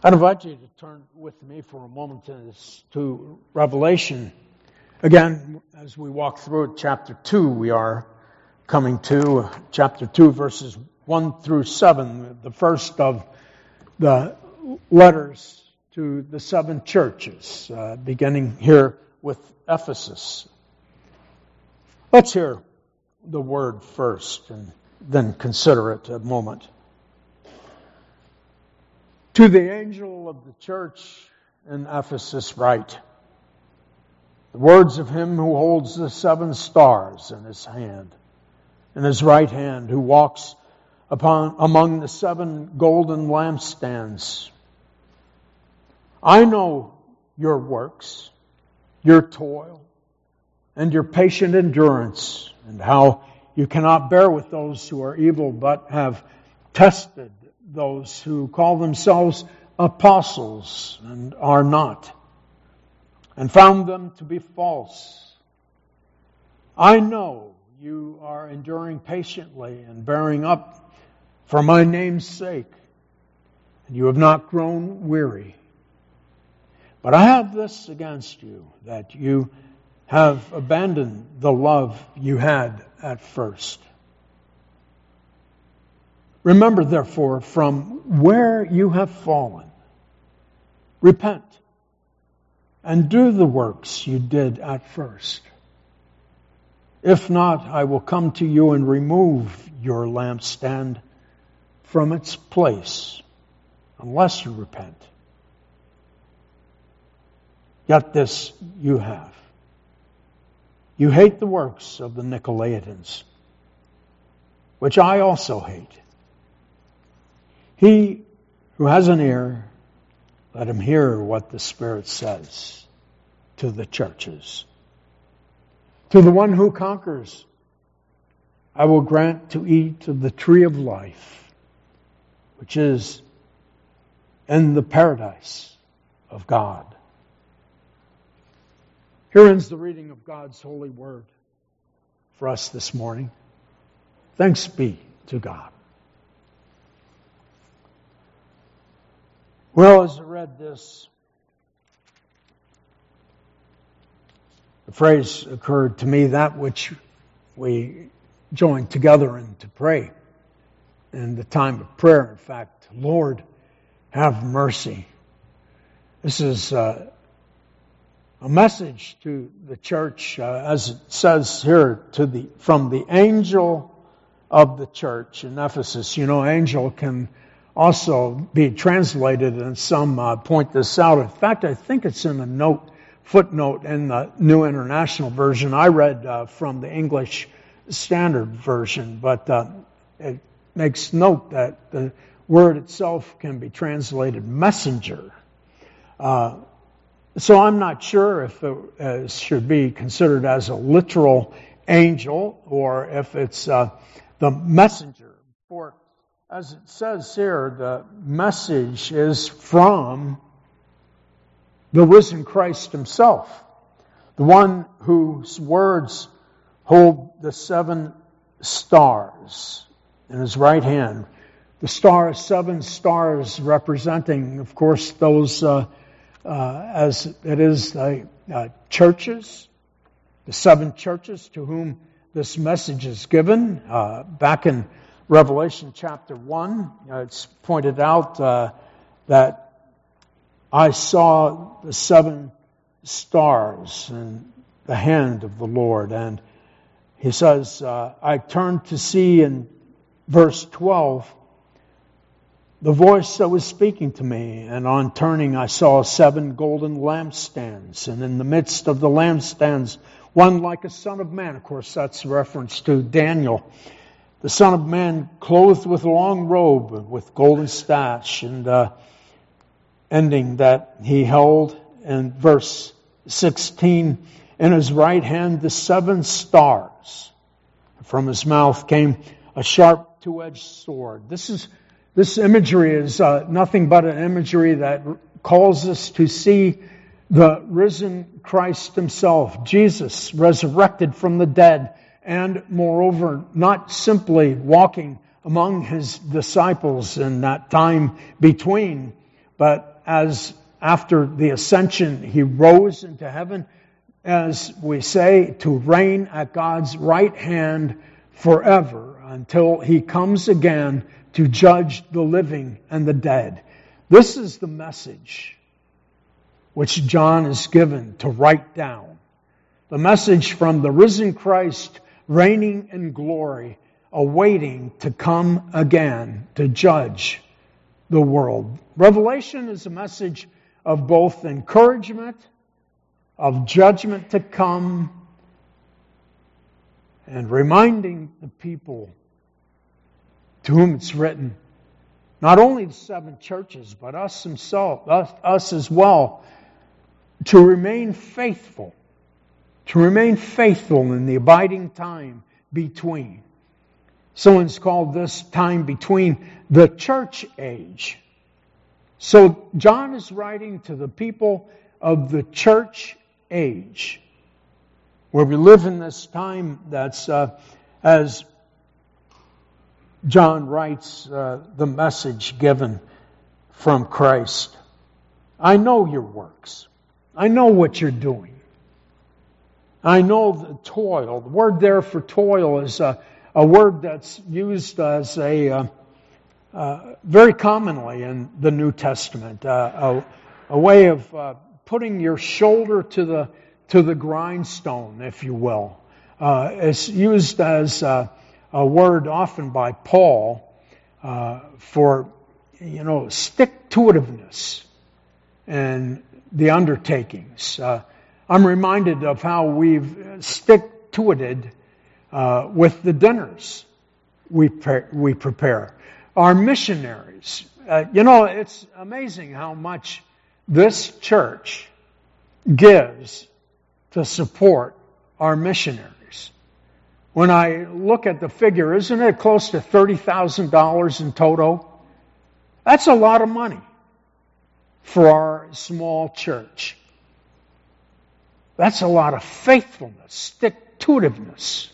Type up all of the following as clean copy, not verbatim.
I'd invite you to turn with me for a moment to Revelation. Again, as we walk through chapter 2, we are coming to chapter 2, verses 1 through 7, the first of the letters to the seven churches, beginning here with Ephesus. Let's hear the word first and then consider it a moment. To the angel of the church in Ephesus write, the words of him who holds the seven stars in his hand, in his right hand, who walks among the seven golden lampstands. I know your works, your toil, and your patient endurance, and how you cannot bear with those who are evil, but have tested those who call themselves apostles and are not, and found them to be false. I know you are enduring patiently and bearing up for my name's sake, and you have not grown weary. But I have this against you, that you have abandoned the love you had at first. Remember, therefore, from where you have fallen, repent and do the works you did at first. If not, I will come to you and remove your lampstand from its place, unless you repent. Yet this you have. You hate the works of the Nicolaitans, which I also hate. He who has an ear, let him hear what the Spirit says to the churches. To the one who conquers, I will grant to eat of the tree of life, which is in the paradise of God. Here ends the reading of God's holy word for us this morning. Thanks be to God. Well, as I read this, the phrase occurred to me, that which we join together in to pray in the time of prayer. In fact, Lord, have mercy. This is a message to the church, as it says here, from the angel of the church in Ephesus. You know, angel can also be translated, and some point this out. In fact, I think it's in a footnote in the New International Version. I read from the English Standard Version, but it makes note that the word itself can be translated messenger. So I'm not sure if it should be considered as a literal angel or if it's the messenger. For as it says here, the message is from the risen Christ himself, the one whose words hold the seven stars in his right hand. The seven stars representing, of course, those, as it is, the churches, the seven churches to whom this message is given. Back in Revelation chapter 1, it's pointed out that I saw the seven stars in the hand of the Lord. And he says, I turned to see in verse 12 the voice that was speaking to me. And on turning, I saw seven golden lampstands. And in the midst of the lampstands, one like a son of man. Of course, that's a reference to Daniel. The Son of Man clothed with a long robe, with golden staff, and ending that he held in verse 16, in his right hand the seven stars. From his mouth came a sharp two-edged sword. This imagery is nothing but an imagery that calls us to see the risen Christ himself, Jesus, resurrected from the dead, and moreover, not simply walking among his disciples in that time between, but as after the ascension, He rose into heaven, as we say, to reign at God's right hand forever until He comes again to judge the living and the dead. This is the message which John is given to write down. The message from the risen Christ reigning in glory, awaiting to come again to judge the world. Revelation is a message of both encouragement, of judgment to come, and reminding the people to whom it's written, not only the 7 churches, but us as well, to remain faithful in the abiding time between. Someone's called this time between the church age. So John is writing to the people of the church age, where we live in this time that's, as John writes, the message given from Christ. I know your works. I know what you're doing. I know the toil. The word there for toil is a word that's used as very commonly in the New Testament, a way of putting your shoulder to the grindstone, if you will. It's used as a word often by Paul for, stick-to-itiveness and the undertakings. I'm reminded of how we've stick-to-ited with the dinners we prepare. Our missionaries. It's amazing how much this church gives to support our missionaries. When I look at the figure, isn't it close to $30,000 in total? That's a lot of money for our small church. That's a lot of faithfulness, stick-to-itiveness,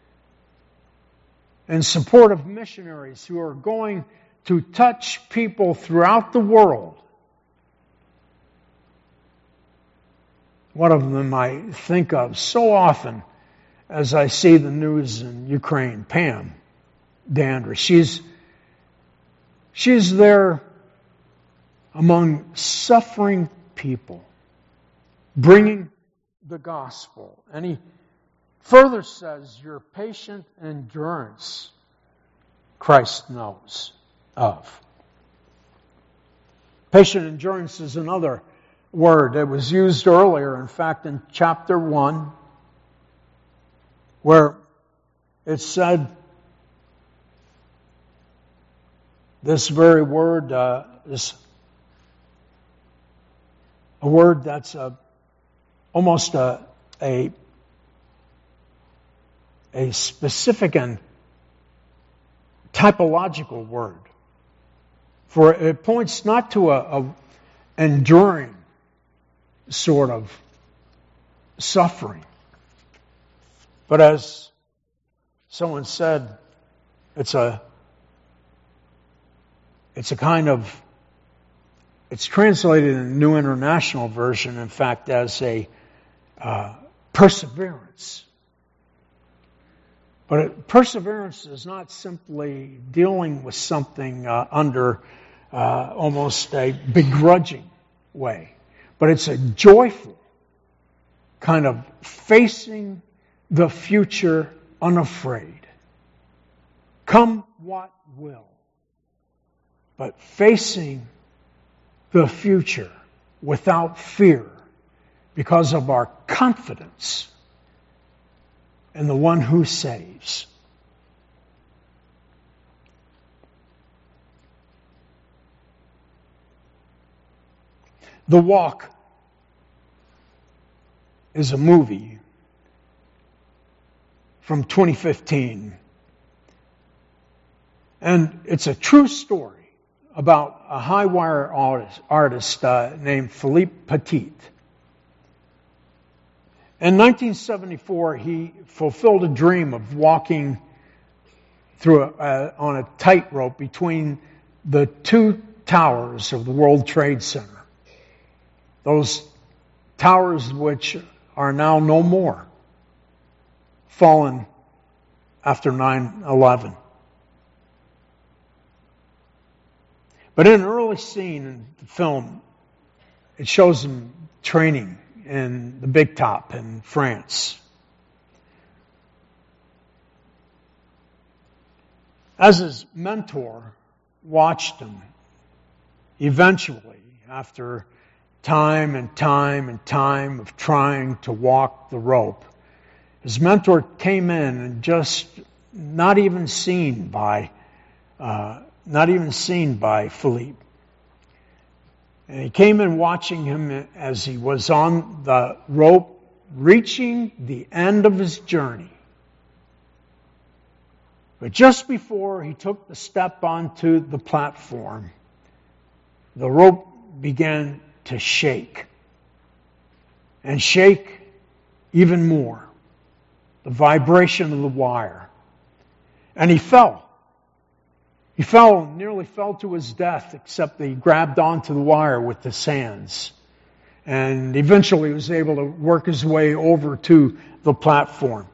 in support of missionaries who are going to touch people throughout the world. One of them I think of so often as I see the news in Ukraine, Pam Dandra. She's there among suffering people, bringing the gospel. And he further says, your patient endurance Christ knows of. Patient endurance is another word that was used earlier, in fact, in chapter 1, where it said this very word is a word that's almost a specific and typological word. For it points not to a enduring sort of suffering, but as someone said, it's translated in the New International Version, in fact, as a perseverance. But perseverance is not simply dealing with something under almost a begrudging way, but it's a joyful kind of facing the future unafraid. Come what will, but facing the future without fear because of our confidence in the one who saves. The Walk is a movie from 2015. And it's a true story about a high wire artist named Philippe Petit. In 1974, he fulfilled a dream of walking through on a tightrope between the two towers of the World Trade Center. those towers which are now no more, fallen after 9/11. But in an early scene in the film, it shows him training in the Big Top in France. As his mentor watched him, eventually, after time and time and time of trying to walk the rope, his mentor came in and just not even seen by Philippe. And he came in watching him as he was on the rope, reaching the end of his journey. But just before he took the step onto the platform, the rope began to shake. And shake even more. The vibration of the wire. And he fell. He fell, nearly fell to his death, except that he grabbed onto the wire with his hands. And eventually was able to work his way over to the platform.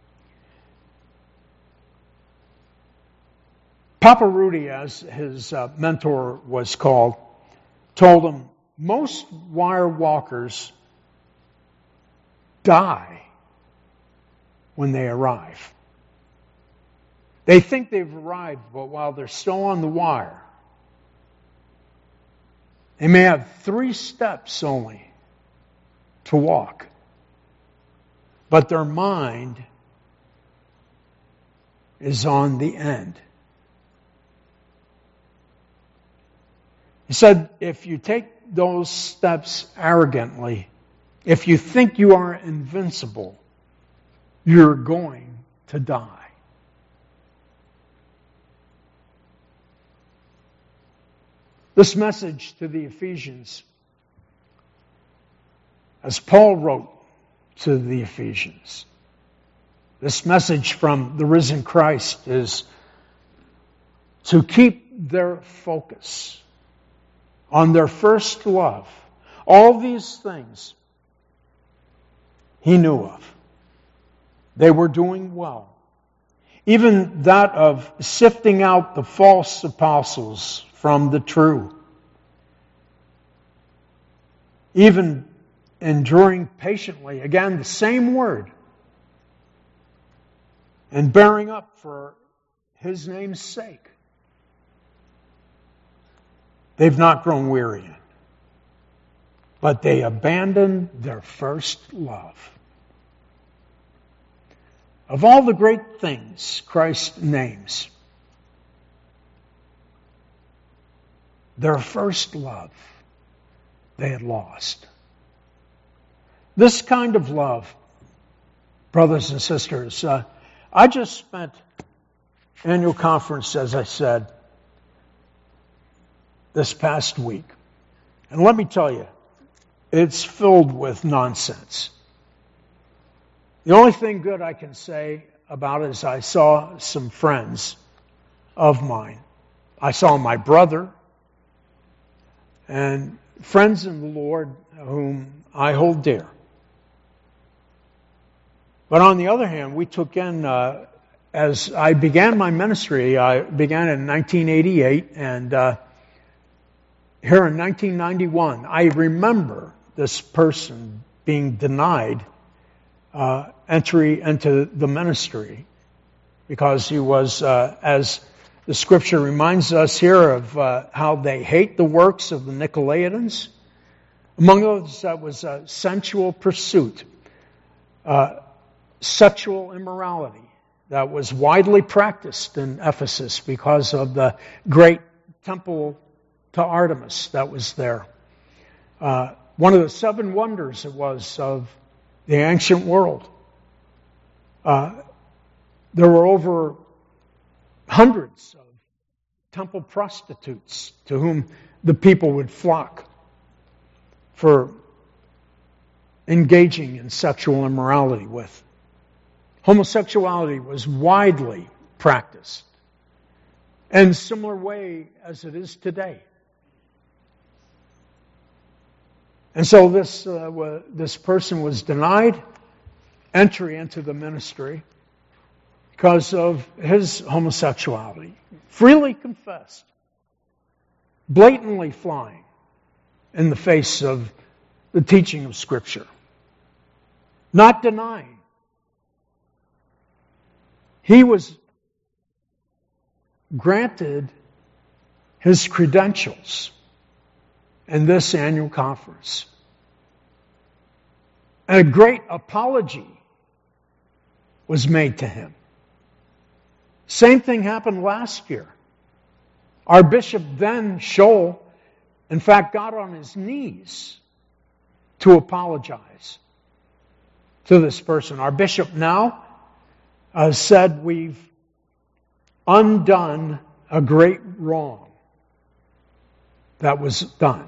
Papa Rudy, as his mentor was called, told him, most wire walkers die when they arrive. They think they've arrived, but while they're still on the wire, they may have 3 steps only to walk. But their mind is on the end. He said, if you take those steps arrogantly, if you think you are invincible, you're going to die. This message to the Ephesians, as Paul wrote to the Ephesians, this message from the risen Christ is to keep their focus on their first love. All these things he knew of. They were doing well. Even that of sifting out the false apostles from the true. Even enduring patiently, again, the same word, and bearing up for his name's sake. They've not grown weary in, but they abandoned their first love. Of all the great things Christ names, their first love they had lost. This kind of love, brothers and sisters, I just spent annual conference, as I said, this past week. And let me tell you, it's filled with nonsense. The only thing good I can say about it is I saw some friends of mine. I saw my brother and friends in the Lord whom I hold dear. But on the other hand, we took in, as I began my ministry, I began in 1988, and here in 1991, I remember this person being denied entry into the ministry because he was, as the scripture reminds us here of how they hate the works of the Nicolaitans. Among others, that was sensual pursuit, sexual immorality that was widely practiced in Ephesus because of the great temple to Artemis that was there. One of the 7 wonders it was of the ancient world. There were over hundreds of temple prostitutes to whom the people would flock for engaging in sexual immorality with. Homosexuality was widely practiced in a similar way as it is today. And so this person was denied entry into the ministry because of his homosexuality. Freely confessed. Blatantly flying in the face of the teaching of Scripture. Not denying. He was granted his credentials in this annual conference. And a great apology was made to him. Same thing happened last year. Our bishop then, Scholl, in fact, got on his knees to apologize to this person. Our bishop now said we've undone a great wrong that was done.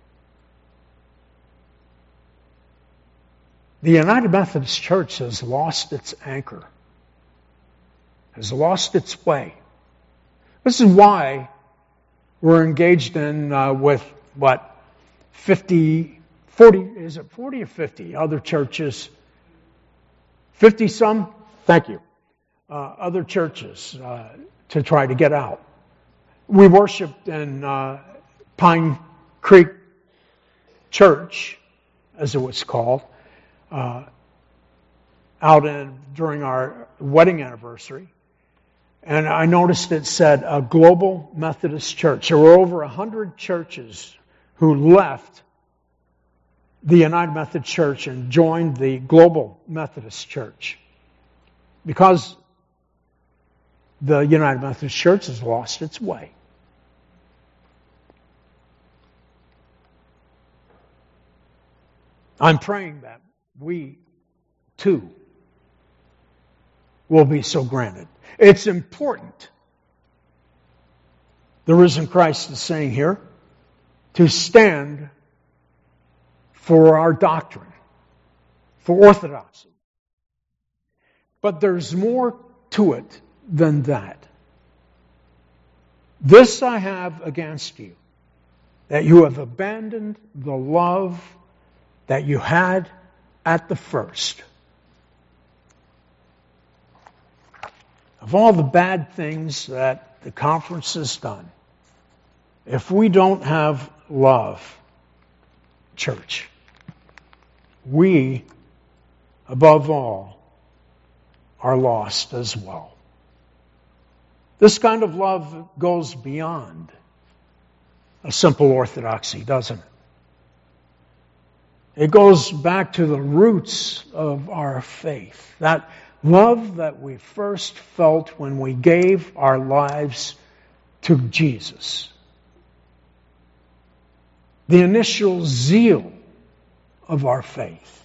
The United Methodist Church has lost its anchor, has lost its way. This is why we're engaged in with 40 or 50 other churches? 50 some? Thank you. Other churches to try to get out. We worshiped in Pine Creek Church, as it was called, during our wedding anniversary. And I noticed it said a Global Methodist Church. There were over 100 churches who left the United Methodist Church and joined the Global Methodist Church because the United Methodist Church has lost its way. I'm praying that we, too, will be so granted. It's important, the risen Christ is saying here, to stand for our doctrine, for orthodoxy. But there's more to it than that. This I have against you, that you have abandoned the love that you had at the first. Of all the bad things that the conference has done, if we don't have love, church, we, above all, are lost as well. This kind of love goes beyond a simple orthodoxy, doesn't it? It goes back to the roots of our faith. That love that we first felt when we gave our lives to Jesus. The initial zeal of our faith.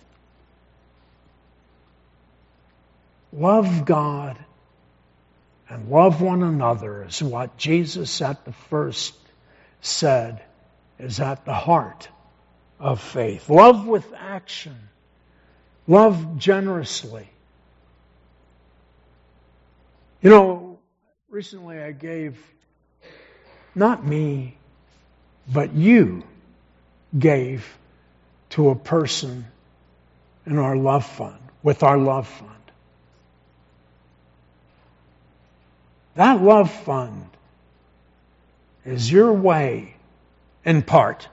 Love God and love one another is what Jesus at the first said is at the heart of faith. Love with action. Love generously. You know, recently I gave, not me, but you gave to a person in our love fund, with our love fund. That love fund is your way, in part,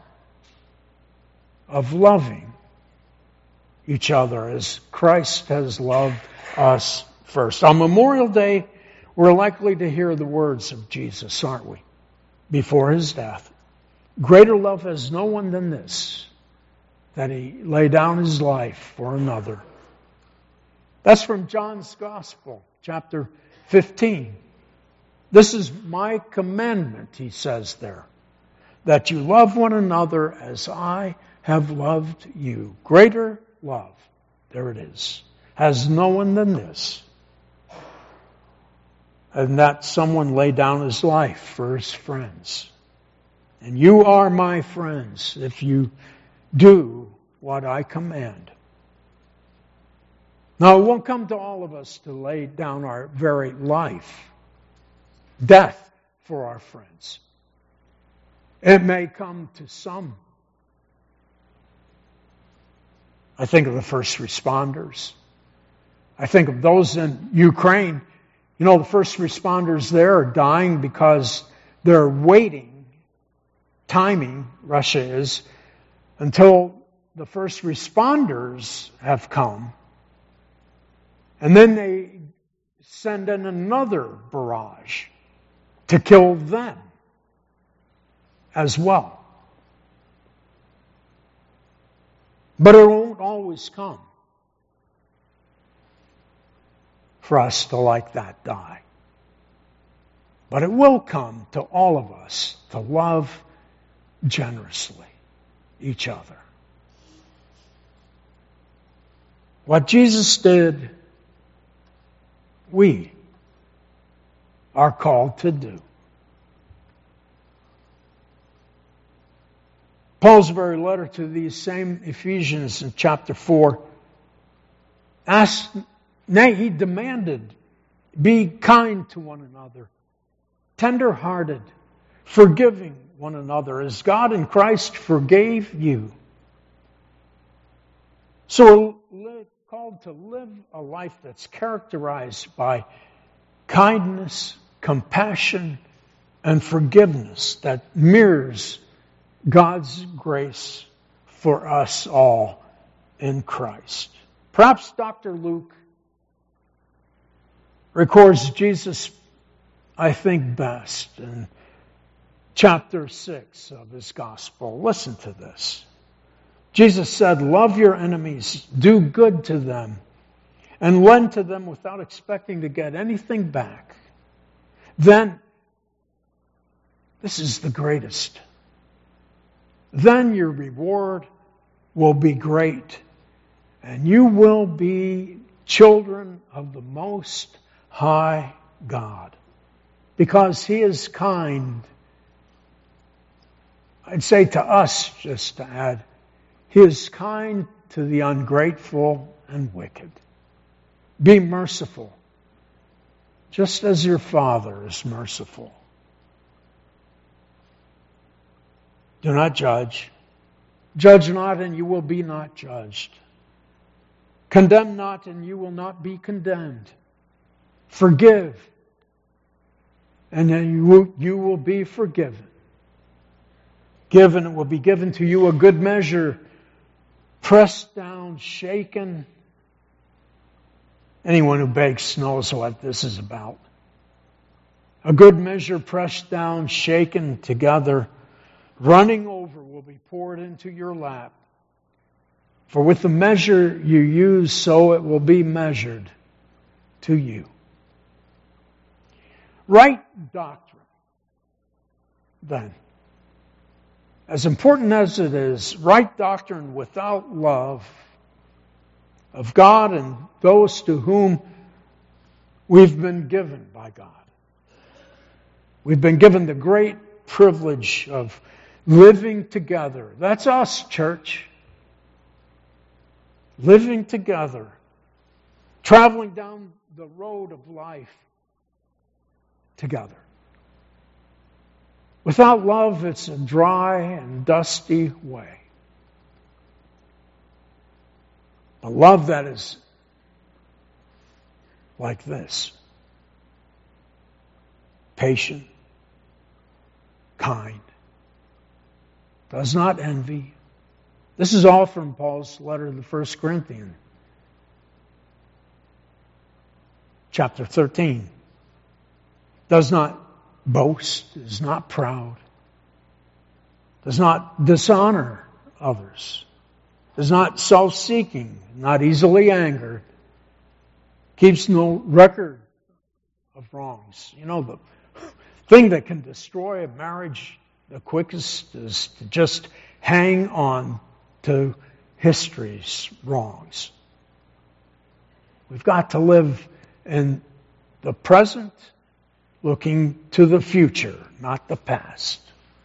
of loving each other as Christ has loved us first. On Memorial Day, we're likely to hear the words of Jesus, aren't we? Before his death. Greater love has no one than this, that he lay down his life for another. That's from John's Gospel, chapter 15. This is my commandment, he says there, that you love one another as I have loved you. Greater love, there it is, has no one than this. And that someone lay down his life for his friends. And you are my friends if you do what I command. Now, it won't come to all of us to lay down our very life, death for our friends. It may come to some I think of the first responders. I think of those in Ukraine. You know, the first responders there are dying because they're waiting, timing, Russia is, until the first responders have come. And then they send in another barrage to kill them as well. But it won't always come for us to like that die. But it will come to all of us to love generously each other. What Jesus did, we are called to do. Paul's very letter to these same Ephesians in chapter 4 he demanded, be kind to one another, tender-hearted, forgiving one another as God in Christ forgave you. So we're called to live a life that's characterized by kindness, compassion, and forgiveness that mirrors God's grace for us all in Christ. Perhaps Dr. Luke records Jesus, I think, best in chapter 6 of his gospel. Listen to this. Jesus said, love your enemies, do good to them, and lend to them without expecting to get anything back. Then, this is the greatest. Then your reward will be great, and you will be children of the Most High God, because He is kind. I'd say to us, just to add, He is kind to the ungrateful and wicked. Be merciful, just as your Father is merciful. Do not judge. Judge not, and you will be not judged. Condemn not, and you will not be condemned. Forgive, and then you will be forgiven. Give, and it will be given to you a good measure, pressed down, shaken. Anyone who bakes knows what this is about. A good measure, pressed down, shaken together, running over, will be poured into your lap. For with the measure you use, so it will be measured to you. Right doctrine, then, as important as it is, right doctrine without love of God and those to whom we've been given by God. We've been given the great privilege of living together. That's us, church. Living together. Traveling down the road of life together. Without love, it's a dry and dusty way. A love that is like this. Patient, kind, does not envy. This is all from Paul's letter to the 1 Corinthians. Chapter 13. Does not boast, is not proud, does not dishonor others, is not self-seeking, not easily angered, keeps no record of wrongs. You know, the thing that can destroy a marriage the quickest is to just hang on to history's wrongs. We've got to live in the present, looking to the future, not the past.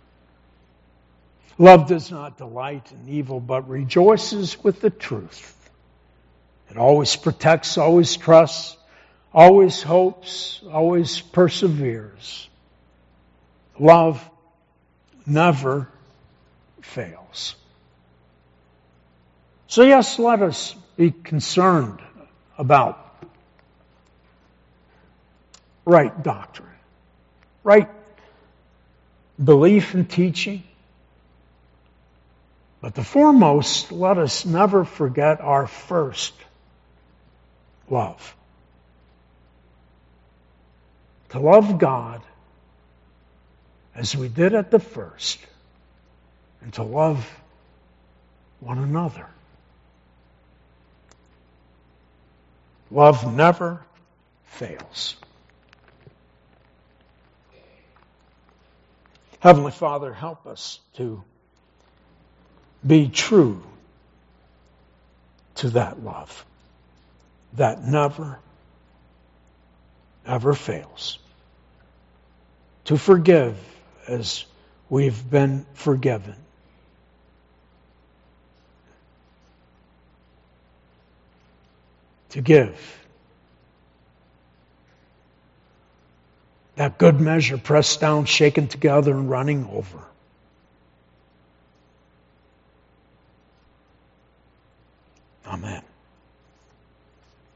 Love does not delight in evil, but rejoices with the truth. It always protects, always trusts, always hopes, always perseveres. Love never fails. So yes, let us be concerned about right doctrine, right belief and teaching. But the foremost, let us never forget our first love. To love God as we did at the first, and to love one another. Love never fails. Heavenly Father, help us to be true to that love that never, ever fails. To forgive as we've been forgiven. To give. That good measure pressed down, shaken together, and running over. Amen.